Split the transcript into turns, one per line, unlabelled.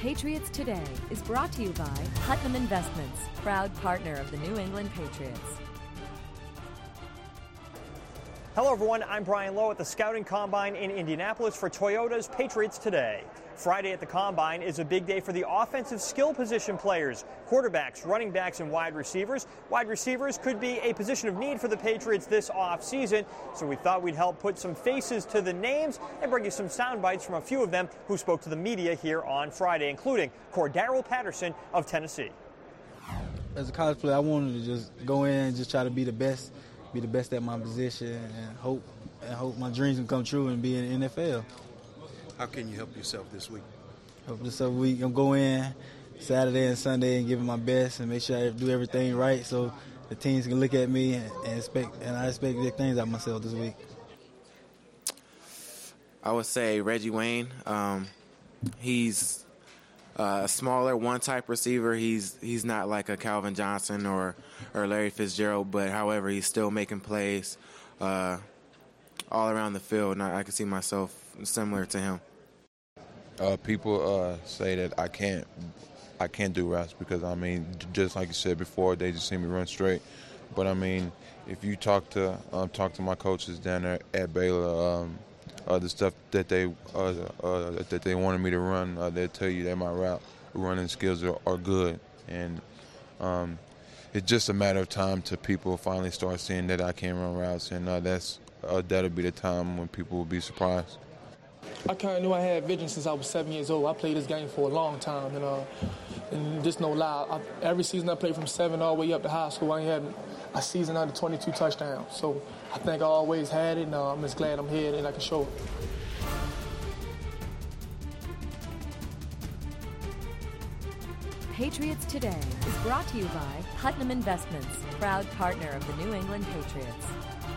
Patriots Today is brought to you by Putnam Investments, proud partner of the New England Patriots.
Hello everyone, I'm Brian Lowe at the Scouting Combine in Indianapolis for Toyota's Patriots Today. Friday at the Combine is a big day for the offensive skill position players, quarterbacks, running backs, and wide receivers. Wide receivers could be a position of need for the Patriots this offseason, so we thought we'd help put some faces to the names and bring you some sound bites from a few of them who spoke to the media here on Friday, including Cordarrelle Patterson of Tennessee.
As a college player, I wanted to just go in and just try to be the best at my position, and hope my dreams can come true and be in the NFL.
How can you help yourself this week?
Hope this week I'm go in Saturday and Sunday and give it my best and make sure I do everything right so the teams can look at me and I expect big things out of myself this week.
I would say Reggie Wayne. He's a smaller one-type receiver. He's not like a Calvin Johnson or Larry Fitzgerald, but however he's still making plays all around the field, and I can see myself similar to him.
People say that I can't do routes because, just like you said before, they just see me run straight. But, if you talk to my coaches down there at Baylor, the stuff that they wanted me to run, they'll tell you that my route running skills are good. And it's just a matter of time till people finally start seeing that I can run routes, and that'll be the time when people will be surprised.
I kind of knew I had vision since I was 7 years old. I played this game for a long time, and just no lie. Every season I played from 7 all the way up to high school, I ain't had a season under 22 touchdowns. So I think I always had it, and I'm just glad I'm here and I can show it.
Patriots Today is brought to you by Putnam Investments, proud partner of the New England Patriots.